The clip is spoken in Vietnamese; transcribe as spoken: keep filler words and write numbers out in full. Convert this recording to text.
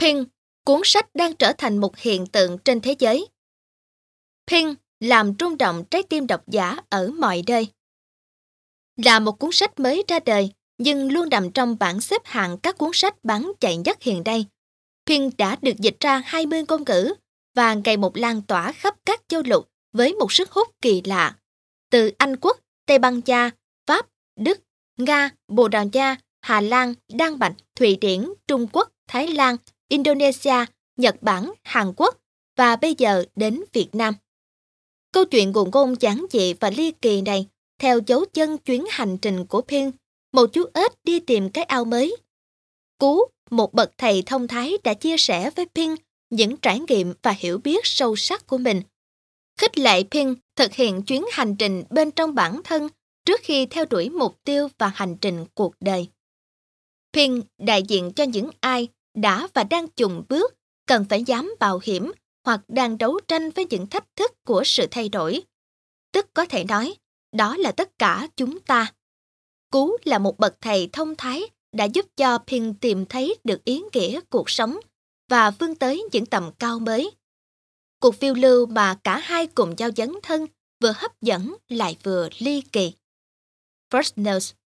Ping, cuốn sách đang trở thành một hiện tượng trên thế giới. Ping làm rung động trái tim độc giả ở mọi nơi. Là một cuốn sách mới ra đời, nhưng luôn nằm trong bảng xếp hạng các cuốn sách bán chạy nhất hiện nay. Ping đã được dịch ra hai mươi ngôn ngữ và ngày một lan tỏa khắp các châu lục với một sức hút kỳ lạ. Từ Anh Quốc, Tây Ban Nha, Pháp, Đức, Nga, Bồ Đào Nha, Hà Lan, Đan Mạch, Thụy Điển, Trung Quốc, Thái Lan, Indonesia, Nhật Bản, Hàn Quốc và bây giờ đến Việt Nam. Câu chuyện ngụ ngôn giản dị và ly kỳ này theo dấu chân chuyến hành trình của Ping, một chú ếch đi tìm cái ao mới. Cú, một bậc thầy thông thái đã chia sẻ với Ping những trải nghiệm và hiểu biết sâu sắc của mình. Khích lệ Ping thực hiện chuyến hành trình bên trong bản thân trước khi theo đuổi mục tiêu và hành trình cuộc đời. Ping đại diện cho những ai đã và đang chùng bước, cần phải dám mạo hiểm hoặc đang đấu tranh với những thách thức của sự thay đổi. Tức có thể nói, đó là tất cả chúng ta. Cú là một bậc thầy thông thái đã giúp cho Ping tìm thấy được ý nghĩa cuộc sống và vươn tới những tầm cao mới. Cuộc phiêu lưu mà cả hai cùng nhau dấn thân vừa hấp dẫn lại vừa ly kỳ. First Notes